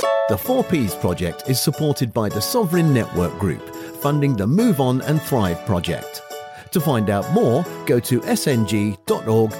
The 4Ps project is supported by the Sovereign Network Group, funding the Move On and Thrive project. To find out more, go to sng.org.uk.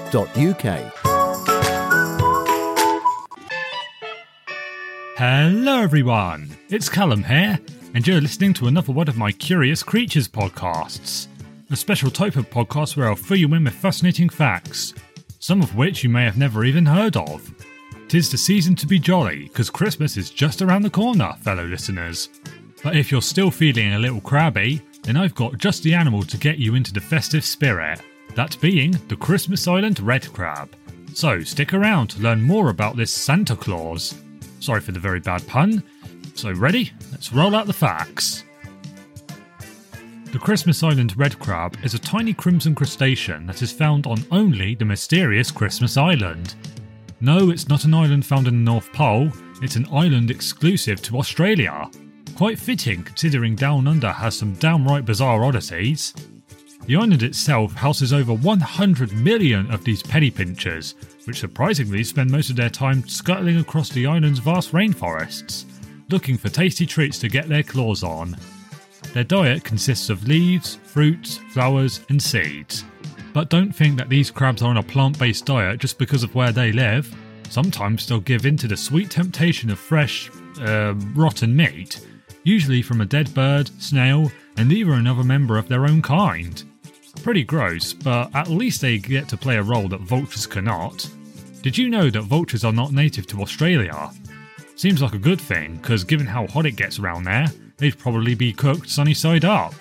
Hello everyone, it's Callum here, and you're listening to another one of my Curious Creatures podcasts. A special type of podcast where I'll fill you in with fascinating facts, some of which you may have never even heard of. 'Tis the season to be jolly, because Christmas is just around the corner, fellow listeners. But if you're still feeling a little crabby, then I've got just the animal to get you into the festive spirit, that being the Christmas Island red crab. So stick around to learn more about this Santa Claus. Sorry for the very bad pun. So ready? Let's roll out the facts. The Christmas Island red crab is a tiny crimson crustacean that is found on only the mysterious Christmas Island. No, it's not an island found in the North Pole, it's an island exclusive to Australia. Quite fitting considering Down Under has some downright bizarre oddities. The island itself houses over 100 million of these penny pinchers, which surprisingly spend most of their time scuttling across the island's vast rainforests, looking for tasty treats to get their claws on. Their diet consists of leaves, fruits, flowers and seeds. But don't think that these crabs are on a plant-based diet just because of where they live. Sometimes they'll give in to the sweet temptation of fresh, rotten meat, usually from a dead bird, snail, and even another member of their own kind. Pretty gross, but at least they get to play a role that vultures cannot. Did you know that vultures are not native to Australia? Seems like a good thing, because given how hot it gets around there, they'd probably be cooked sunny side up.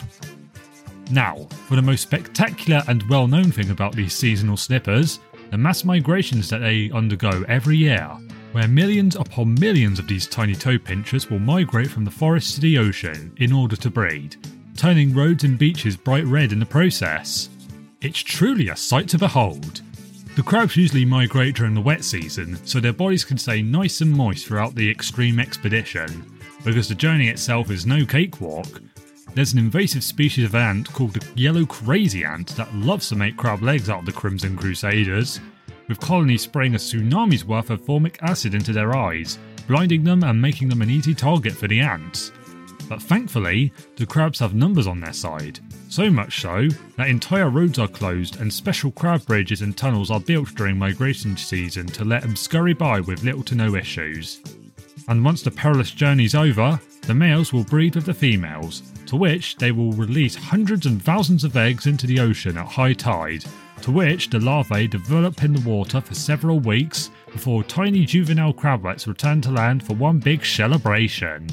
Now, for the most spectacular and well-known thing about these seasonal snippers, the mass migrations that they undergo every year, where millions upon millions of these tiny toe pinchers will migrate from the forest to the ocean in order to breed, turning roads and beaches bright red in the process. It's truly a sight to behold. The crabs usually migrate during the wet season, so their bodies can stay nice and moist throughout the extreme expedition. Because the journey itself is no cakewalk, there's an invasive species of ant called the yellow crazy ant that loves to make crab legs out of the Crimson Crusaders, with colonies spraying a tsunami's worth of formic acid into their eyes, blinding them and making them an easy target for the ants. But thankfully, the crabs have numbers on their side, so much so that entire roads are closed and special crab bridges and tunnels are built during migration season to let them scurry by with little to no issues. And once the perilous journey's over, the males will breed with the females, to which they will release hundreds and thousands of eggs into the ocean at high tide, to which the larvae develop in the water for several weeks before tiny juvenile crablets return to land for one big celebration.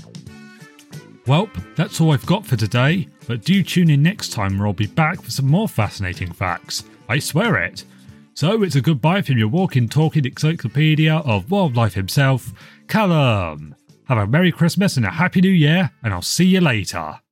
Welp, that's all I've got for today, but do tune in next time where I'll be back for some more fascinating facts, I swear it. So it's a goodbye from your walking talking encyclopedia of wildlife himself, Callum. Have a Merry Christmas and a Happy New Year, and I'll see you later.